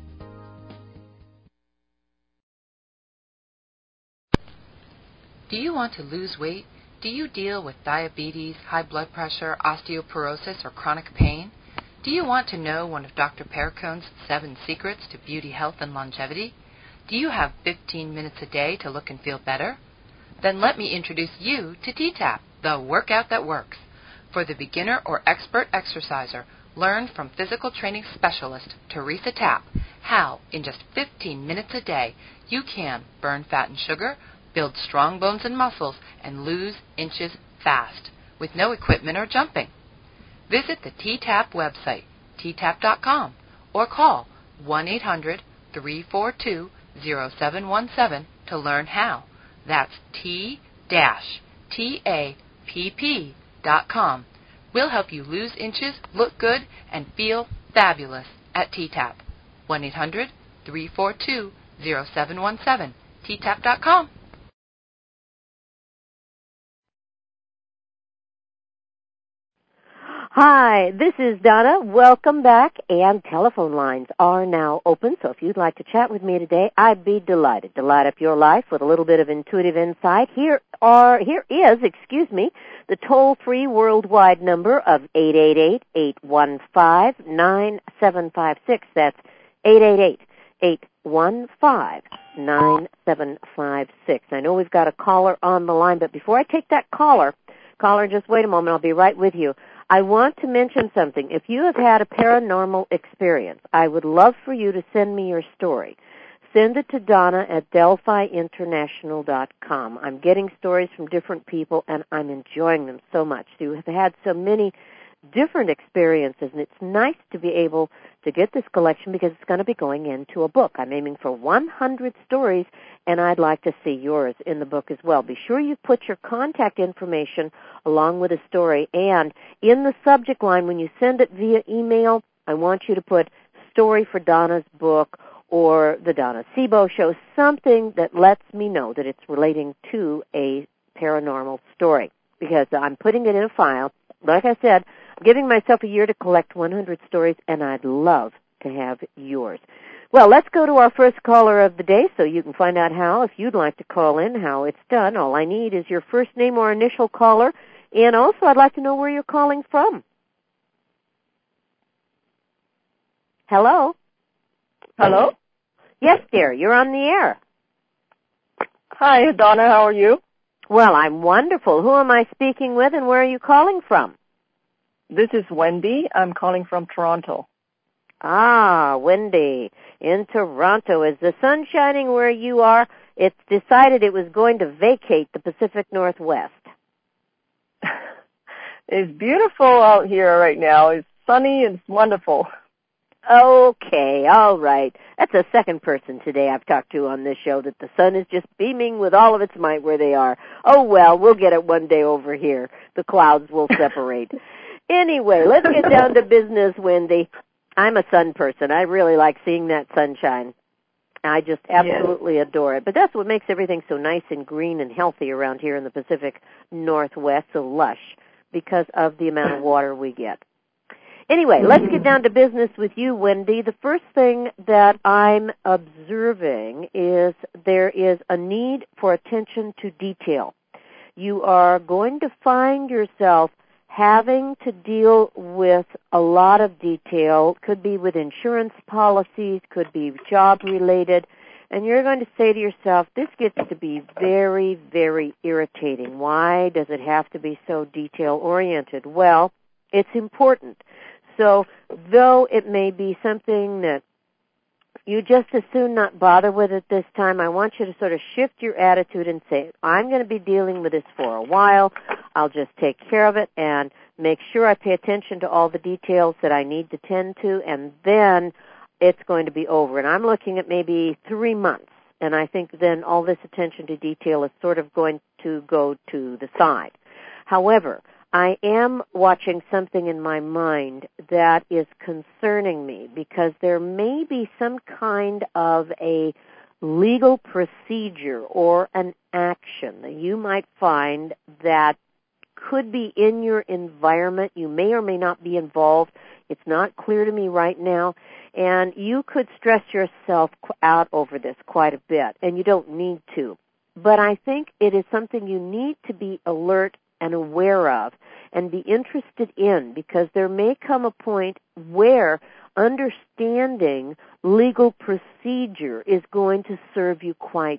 Do you want to lose weight? Do you deal with diabetes, high blood pressure, osteoporosis, or chronic pain? Do you want to know one of Doctor Perricone's seven secrets to beauty, health, and longevity? Do you have fifteen minutes a day to look and feel better? Then let me introduce you to T TAP, the workout that works. For the beginner or expert exerciser, learn from physical training specialist Teresa Tapp how, in just fifteen minutes a day, you can burn fat and sugar, build strong bones and muscles, and lose inches fast with no equipment or jumping. Visit the T TAP website, T tap dot com, or call one eight hundred, three four two, zero seven one seven to learn how. That's T T A P P dot com. We'll help you lose inches, look good, and feel fabulous at T TAP. one eight hundred, three four two, zero seven one seven. T tap dot com. Hi, this is Donna. Welcome back, and telephone lines are now open, so if you'd like to chat with me today, I'd be delighted to light up your life with a little bit of intuitive insight. Here are, here is, excuse me, the toll-free worldwide number of eight eight eight, eight one five, nine seven five six. That's eight eight eight, eight one five, nine seven five six. I know we've got a caller on the line, but before I take that caller, caller, just wait a moment, I'll be right with you. I want to mention something. If you have had a paranormal experience, I would love for you to send me your story. Send it to Donna at Delphi International dot com. I'm getting stories from different people, and I'm enjoying them so much. You have had so many different experiences, and it's nice to be able to get this collection because it's going to be going into a book. I'm aiming for one hundred stories, and I'd like to see yours in the book as well. Be sure you put your contact information along with a story, and in the subject line, when you send it via email, I want you to put story for Donna's book or the Donna Sebo Show, something that lets me know that it's relating to a paranormal story, because I'm putting it in a file. Like I said, I'm giving myself a year to collect one hundred stories, and I'd love to have yours. Well, let's go to our first caller of the day so you can find out how, if you'd like to call in, how it's done. All I need is your first name or initial caller, and also I'd like to know where you're calling from. Hello? Hello? Yes, dear, you're on the air. Hi, Donna, how are you? Well, I'm wonderful. Who am I speaking with, and where are you calling from? This is Wendy. I'm calling from Toronto. Ah, Wendy, in Toronto. Is the sun shining where you are? It's decided it was going to vacate the Pacific Northwest. It's beautiful out here right now. It's sunny. It's wonderful. Okay, all right. That's the second person today I've talked to on this show that the sun is just beaming with all of its might where they are. Oh, well, we'll get it one day over here. The clouds will separate. Anyway, let's get down to business, Wendy. I'm a sun person. I really like seeing that sunshine. I just absolutely yes. adore it. But that's what makes everything so nice and green and healthy around here in the Pacific Northwest, so lush, because of the amount of water we get. Anyway, let's get down to business with you, Wendy. The first thing that I'm observing is there is a need for attention to detail. You are going to find yourself having to deal with a lot of detail. Could be with insurance policies, could be job-related, and you're going to say to yourself, this gets to be very, very irritating. Why does it have to be so detail-oriented? Well, it's important. So though it may be something that you just as soon not bother with it this time, I want you to sort of shift your attitude and say, I'm going to be dealing with this for a while. I'll just take care of it and make sure I pay attention to all the details that I need to tend to, and then it's going to be over. And I'm looking at maybe three months, and I think then all this attention to detail is sort of going to go to the side. However, I am watching something in my mind that is concerning me because there may be some kind of a legal procedure or an action that you might find that could be in your environment. You may or may not be involved. It's not clear to me right now. And you could stress yourself out over this quite a bit, and you don't need to. But I think it is something you need to be alert and aware of and be interested in, because there may come a point where understanding legal procedure is going to serve you quite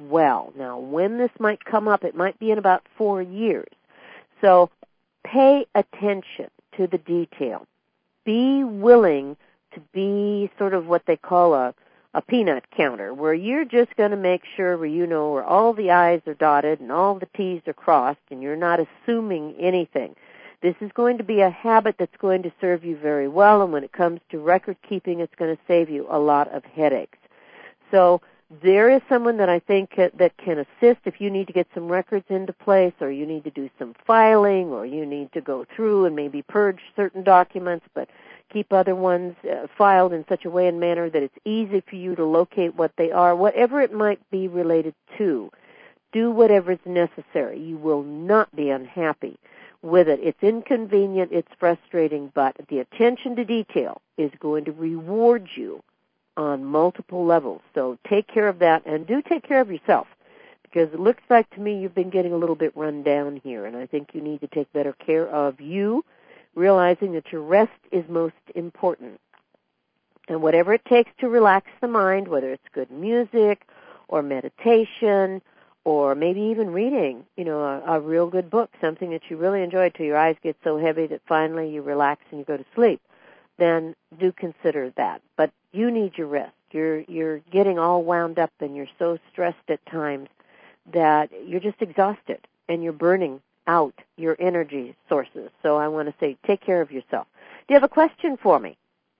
well. Now, when this might come up, it might be in about four years. So pay attention to the detail. Be willing to be sort of what they call a, a peanut counter, where you're just going to make sure where you know where all the I's are dotted and all the T's are crossed, and you're not assuming anything. This is going to be a habit that's going to serve you very well, and when it comes to record keeping, it's going to save you a lot of headaches. So there is someone that I think that can assist if you need to get some records into place, or you need to do some filing, or you need to go through and maybe purge certain documents, but keep other ones uh, filed in such a way and manner that it's easy for you to locate what they are, whatever it might be related to. Do whatever is necessary. You will not be unhappy with it. It's inconvenient, it's frustrating, but the attention to detail is going to reward you on multiple levels. So take care of that, and do take care of yourself, because it looks like to me you've been getting a little bit run down here, and I think you need to take better care of you, realizing that your rest is most important. And whatever it takes to relax the mind, whether it's good music or meditation or maybe even reading, you know, a, a real good book, something that you really enjoy till your eyes get so heavy that finally you relax and you go to sleep, then do consider that. But you need your rest. You're you're getting all wound up and you're so stressed at times that you're just exhausted and you're burning out your energy sources. So I want to say take care of yourself. Do you have a question for me?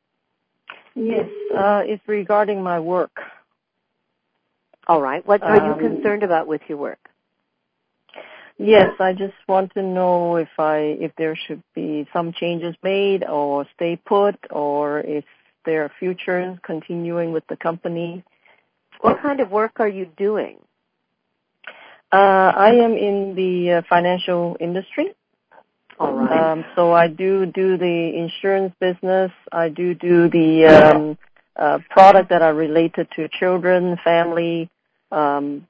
Yes, uh, it's regarding my work. All right. What are Um, you concerned about with your work? Yes, I just want to know if I if there should be some changes made or stay put, or if there are futures continuing with the company. What kind of work are you doing? Uh, I am in the uh, financial industry. All right. Um, so I do do the insurance business. I do do the um, uh, product that are related to children, family, um,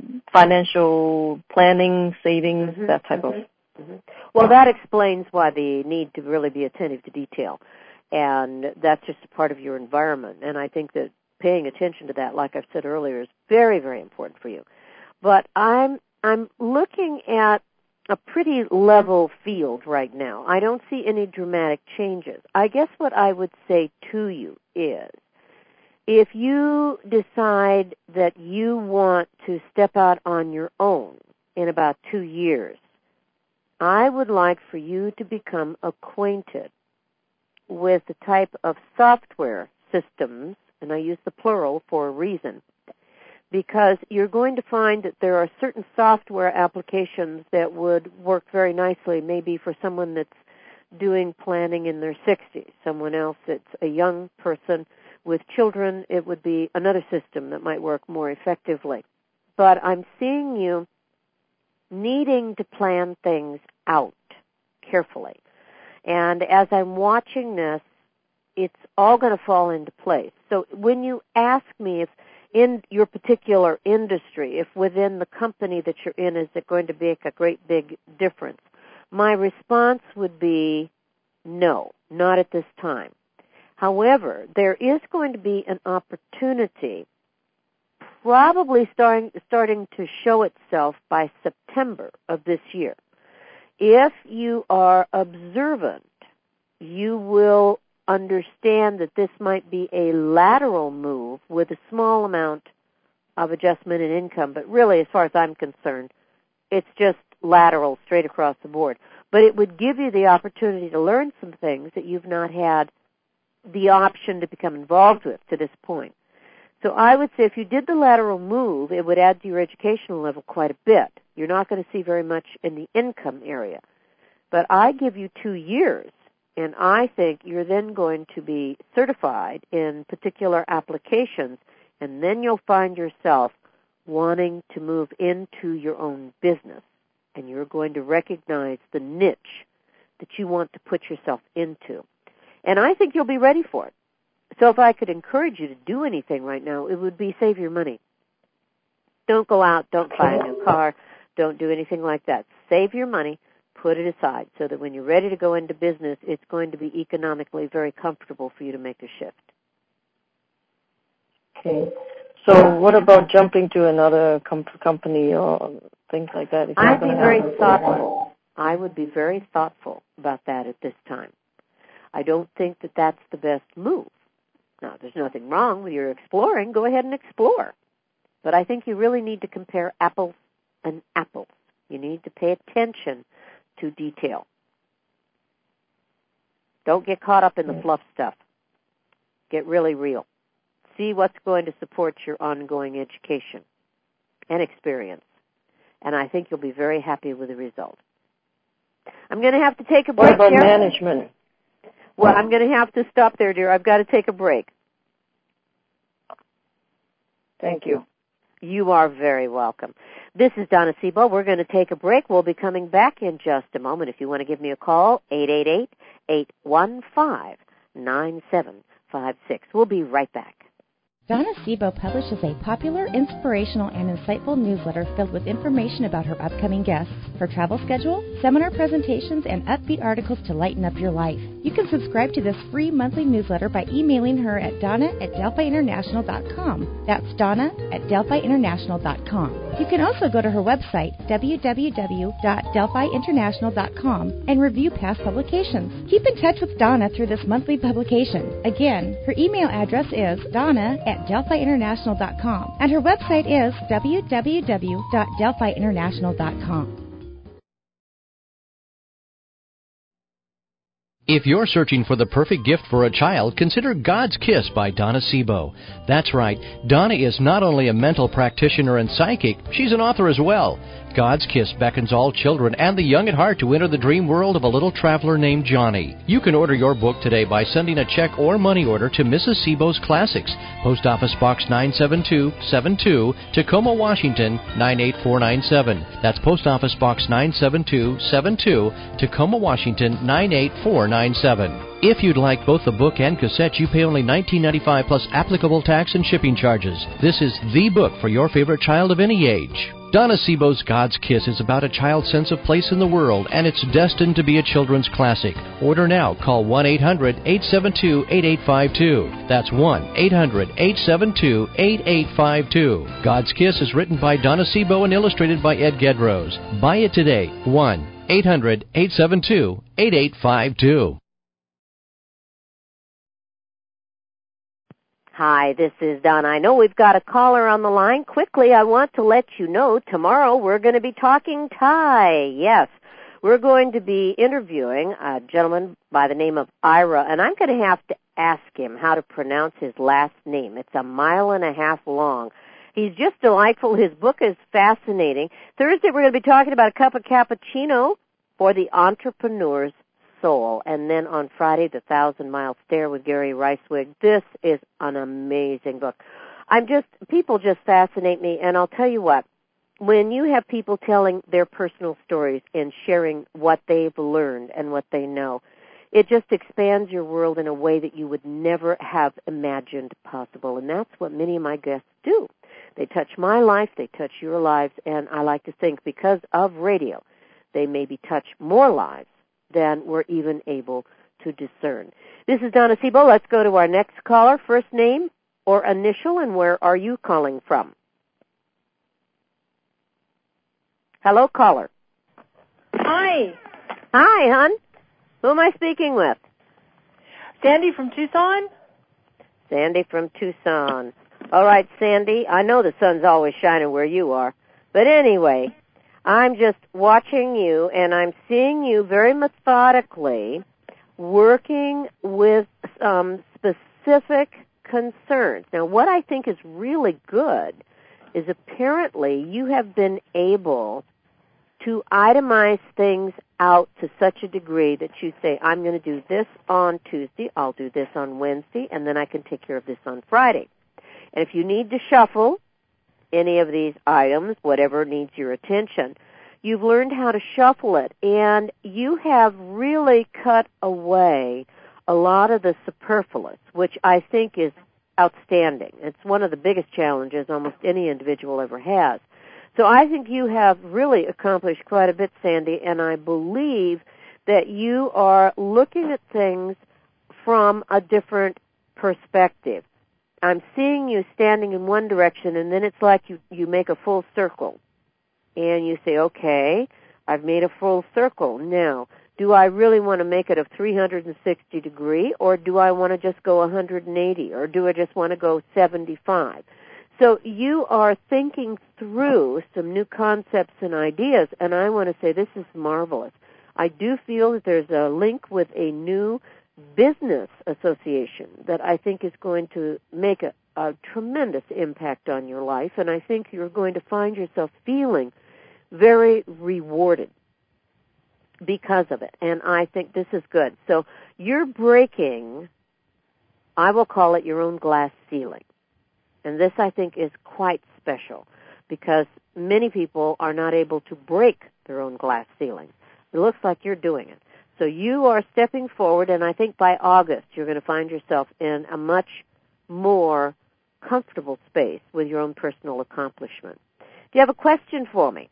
financial planning, savings, Mm-hmm. that type mm-hmm. of. Mm-hmm. Well, that explains why the need to really be attentive to detail, and that's just a part of your environment. And I think that paying attention to that, like I've said earlier, is very, very important for you. But I'm I'm looking at a pretty level field right now. I don't see any dramatic changes. I guess what I would say to you is, if you decide that you want to step out on your own in about two years, I would like for you to become acquainted with the type of software systems, and I use the plural for a reason, because you're going to find that there are certain software applications that would work very nicely, maybe for someone that's doing planning in their sixties, someone else that's a young person with children, it would be another system that might work more effectively. But I'm seeing you needing to plan things out carefully. And as I'm watching this, it's all going to fall into place. So when you ask me if in your particular industry, if within the company that you're in, is it going to make a great big difference, my response would be no, not at this time. However, there is going to be an opportunity probably starting, starting to show itself by September of this year. If you are observant, you will understand that this might be a lateral move with a small amount of adjustment in income, but really, as far as I'm concerned, it's just lateral, straight across the board. But it would give you the opportunity to learn some things that you've not had the option to become involved with to this point. So I would say if you did the lateral move, it would add to your educational level quite a bit. You're not going to see very much in the income area. But I give you two years, and I think you're then going to be certified in particular applications, and then you'll find yourself wanting to move into your own business, and you're going to recognize the niche that you want to put yourself into. And I think you'll be ready for it. So if I could encourage you to do anything right now, it would be save your money. Don't go out, don't buy a new car, don't do anything like that. Save your money, put it aside, so that when you're ready to go into business, it's going to be economically very comfortable for you to make a shift. Okay. So what about jumping to another com- company or things like that? I'd be very thoughtful. I would be very thoughtful about that at this time. I don't think that that's the best move. Now, there's nothing wrong with your exploring. Go ahead and explore. But I think you really need to compare apples and apples. You need to pay attention to detail. Don't get caught up in the fluff stuff. Get really real. See what's going to support your ongoing education and experience. And I think you'll be very happy with the result. I'm going to have to take a break. What about here. management? Well, I'm going to have to stop there, dear. I've got to take a break. Thank you. You are very welcome. This is Donna Sebo. We're going to take a break. We'll be coming back in just a moment. If you want to give me a call, eight eight eight, eight one five, nine seven five six. We'll be right back. Donna Sebo publishes a popular, inspirational, and insightful newsletter filled with information about her upcoming guests, her travel schedule, seminar presentations, and upbeat articles to lighten up your life. You can subscribe to this free monthly newsletter by emailing her at donna at delphi international dot com. That's Donna at delphi international dot com. You can also go to her website, w w w dot delphi international dot com, and review past publications. Keep in touch with Donna through this monthly publication. Again, her email address is donna at delphi international dot com, and her website is w w w dot delphi international dot com. If you're searching for the perfect gift for a child, consider God's Kiss by Donna Sebo. That's right, Donna is not only a mental practitioner and psychic, she's an author as well. God's Kiss beckons all children and the young at heart to enter the dream world of a little traveler named Johnny. You can order your book today by sending a check or money order to Missus Sebo's Classics, Post Office Box nine seven two seven two, Tacoma, Washington nine eight four nine seven. That's Post Office Box nine seven two seven two, Tacoma, Washington nine eight four nine seven. If you'd like both the book and cassette, you pay only nineteen ninety-five dollars plus applicable tax and shipping charges. This is the book for your favorite child of any age. Donna Sebo's God's Kiss is about a child's sense of place in the world, and it's destined to be a children's classic. Order now. Call one eight hundred eight seven two eight eight five two. That's one eight hundred eight seven two eight eight five two. God's Kiss is written by Donna Sebo and illustrated by Ed Gedrose. Buy it today. one eight hundred eight seven two eight eight five two. Hi, this is Donna. I know we've got a caller on the line. Quickly, I want to let you know tomorrow we're going to be talking Thai. Yes, we're going to be interviewing a gentleman by the name of Ira, and I'm going to have to ask him how to pronounce his last name. It's a mile and a half long. He's just delightful. His book is fascinating. Thursday, we're going to be talking about a cup of cappuccino for the entrepreneur's soul. And then on Friday, The Thousand Mile Stare with Gary Reiswig. This is an amazing book. I'm just, people just fascinate me, and I'll tell you what, when you have people telling their personal stories and sharing what they've learned and what they know, it just expands your world in a way that you would never have imagined possible. And that's what many of my guests do. They touch my life, they touch your lives, and I like to think because of radio, they maybe touch more lives than we're even able to discern. This is Donna Sebo. Let's go to our next caller. First name or initial, and where are you calling from? Hello, caller. Hi. Hi, hon. Who am I speaking with? Sandy from Tucson. Sandy from Tucson. All right, Sandy, I know the sun's always shining where you are. But anyway, I'm just watching you, and I'm seeing you very methodically working with some specific concerns. Now, what I think is really good is apparently you have been able to itemize things out to such a degree that you say, I'm going to do this on Tuesday, I'll do this on Wednesday, and then I can take care of this on Friday. And if you need to shuffle any of these items, whatever needs your attention, you've learned how to shuffle it, and you have really cut away a lot of the superfluous, which I think is outstanding. It's one of the biggest challenges almost any individual ever has. So I think you have really accomplished quite a bit, Sandy, and I believe that you are looking at things from a different perspective. I'm seeing you standing in one direction, and then it's like you, you make a full circle. And you say, okay, I've made a full circle. Now, do I really want to make it a three hundred sixty degree, or do I want to just go one hundred eighty, or do I just want to go seventy-five? So you are thinking through some new concepts and ideas, and I want to say this is marvelous. I do feel that there's a link with a new business association that I think is going to make a, a tremendous impact on your life, and I think you're going to find yourself feeling very rewarded because of it, and I think this is good. So you're breaking, I will call it your own glass ceiling, and this I think is quite special because many people are not able to break their own glass ceiling. It looks like you're doing it. So you are stepping forward, and I think by August you're going to find yourself in a much more comfortable space with your own personal accomplishment. Do you have a question for me?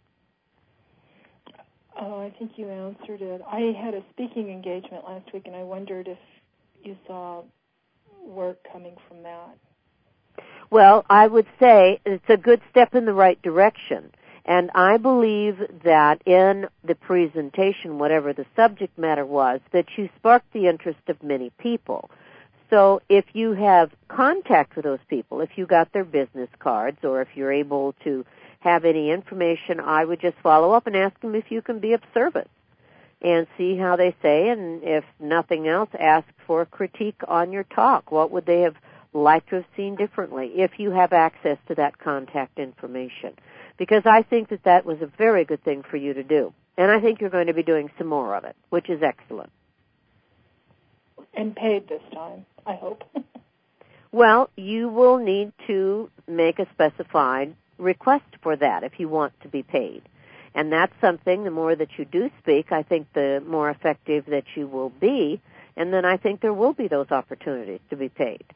Oh, I think you answered it. I had a speaking engagement last week, and I wondered if you saw work coming from that. Well, I would say it's a good step in the right direction. And I believe that in the presentation, whatever the subject matter was, that you sparked the interest of many people. So if you have contact with those people, if you got their business cards, or if you're able to have any information, I would just follow up and ask them if you can be of service and see how they say, and if nothing else, ask for a critique on your talk. What would they have liked to have seen differently if you have access to that contact information? Because I think that that was a very good thing for you to do. And I think you're going to be doing some more of it, which is excellent. And paid this time, I hope. Well, you will need to make a specified request for that if you want to be paid. And that's something, the more that you do speak, I think the more effective that you will be. And then I think there will be those opportunities to be paid.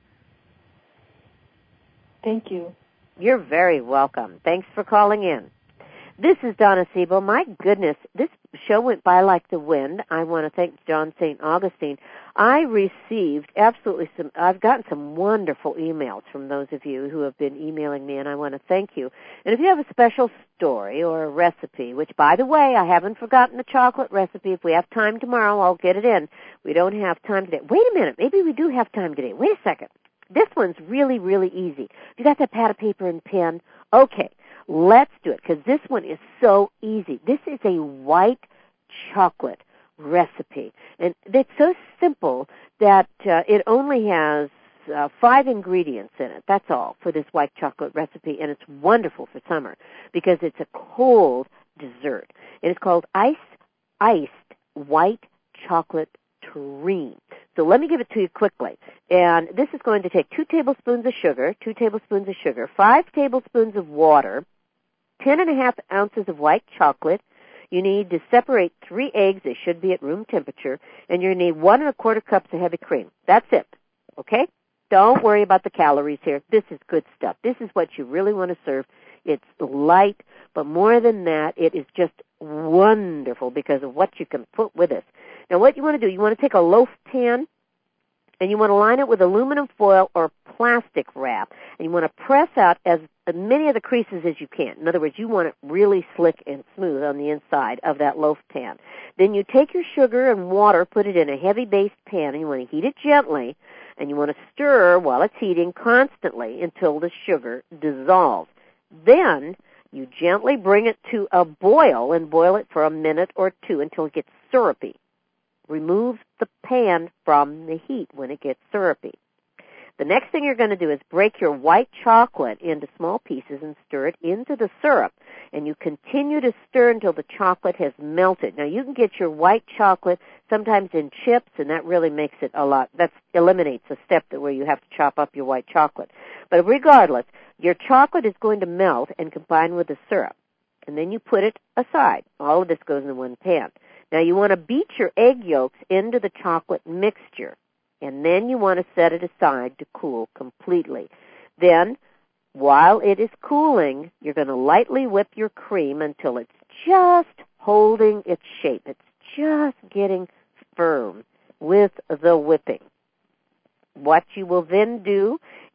Thank you. You're very welcome. Thanks for calling in. This is Donna Siebel. My goodness, this show went by like the wind. I want to thank John Saint Augustine. I received absolutely some, I've gotten some wonderful emails from those of you who have been emailing me, and I want to thank you. And if you have a special story or a recipe, which, by the way, I haven't forgotten the chocolate recipe. If we have time tomorrow, I'll get it in. We don't have time today. Wait a minute. Maybe we do have time today. Wait a second. This one's really, really easy. You got that pad of paper and pen? Okay, let's do it, because this one is so easy. This is a white chocolate recipe, and it's so simple that uh, it only has uh, five ingredients in it. That's all for this white chocolate recipe, and it's wonderful for summer because it's a cold dessert. It is called ice iced white chocolate terrine. So let me give it to you quickly. And this is going to take two tablespoons of sugar, two tablespoons of sugar, five tablespoons of water, ten and a half ounces of white chocolate. You need to separate three eggs. They should be at room temperature. And you need one and a quarter cups of heavy cream. That's it. Okay? Don't worry about the calories here. This is good stuff. This is what you really want to serve. It's light, but more than that, it is just wonderful because of what you can put with it. Now, what you want to do, you want to take a loaf pan, and you want to line it with aluminum foil or plastic wrap, and you want to press out as many of the creases as you can. In other words, you want it really slick and smooth on the inside of that loaf pan. Then you take your sugar and water, put it in a heavy-based pan, and you want to heat it gently, and you want to stir while it's heating constantly until the sugar dissolves. Then you gently bring it to a boil and boil it for a minute or two until it gets syrupy. Remove the pan from the heat when it gets syrupy. The next thing you're going to do is break your white chocolate into small pieces and stir it into the syrup. And you continue to stir until the chocolate has melted. Now, you can get your white chocolate sometimes in chips, and that really makes it a lot, that eliminates a step where you have to chop up your white chocolate. But regardless, your chocolate is going to melt and combine with the syrup. And then you put it aside. All of this goes in one pan. Now, you want to beat your egg yolks into the chocolate mixture, and then you want to set it aside to cool completely. Then, while it is cooling, you're going to lightly whip your cream until it's just holding its shape. It's just getting firm with the whipping. What you will then do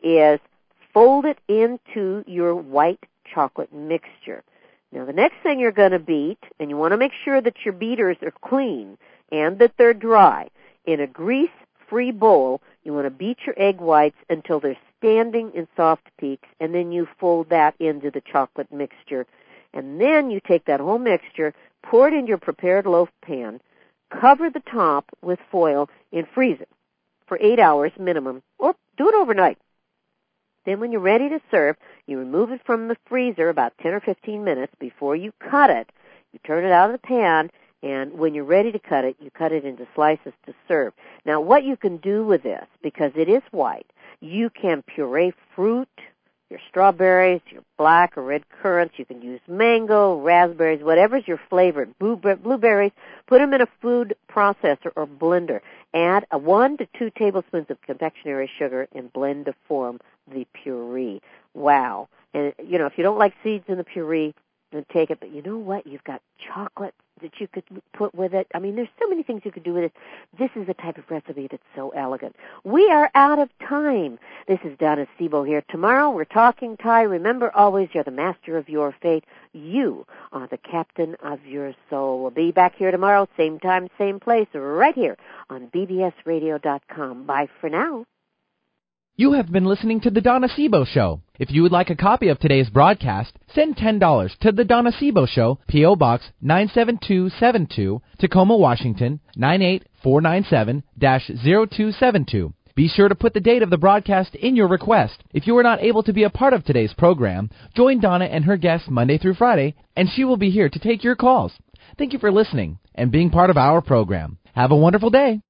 is fold it into your white chocolate mixture. Now, the next thing you're going to beat, and you want to make sure that your beaters are clean and that they're dry, in a grease-free bowl, you want to beat your egg whites until they're standing in soft peaks, and then you fold that into the chocolate mixture. And then you take that whole mixture, pour it into your prepared loaf pan, cover the top with foil, and freeze it for eight hours minimum, or do it overnight. Then when you're ready to serve, you remove it from the freezer about ten or fifteen minutes before you cut it. You turn it out of the pan, and when you're ready to cut it, you cut it into slices to serve. Now, what you can do with this, because it is white, you can puree fruit, your strawberries, your black or red currants. You can use mango, raspberries, whatever's your favorite. Blueberries, put them in a food processor or blender. Add a one to two tablespoons of confectionery sugar and blend to form the puree. Wow. And, you know, if you don't like seeds in the puree, then take it. But you know what? You've got chocolate that you could put with it. I mean, there's so many things you could do with it. This is the type of recipe that's so elegant. We are out of time. This is Donna Sebo here. Tomorrow we're talking Thai. Remember always, you're the master of your fate. You are the captain of your soul. We'll be back here tomorrow, same time, same place, right here on B B S radio dot com. Bye for now. You have been listening to The Donna Sebo Show. If you would like a copy of today's broadcast, send ten dollars to The Donna Sebo Show, P O. Box nine seven two seven two, Tacoma, Washington, nine eight four nine seven dash zero two seven two. Be sure to put the date of the broadcast in your request. If you are not able to be a part of today's program, join Donna and her guests Monday through Friday, and she will be here to take your calls. Thank you for listening and being part of our program. Have a wonderful day.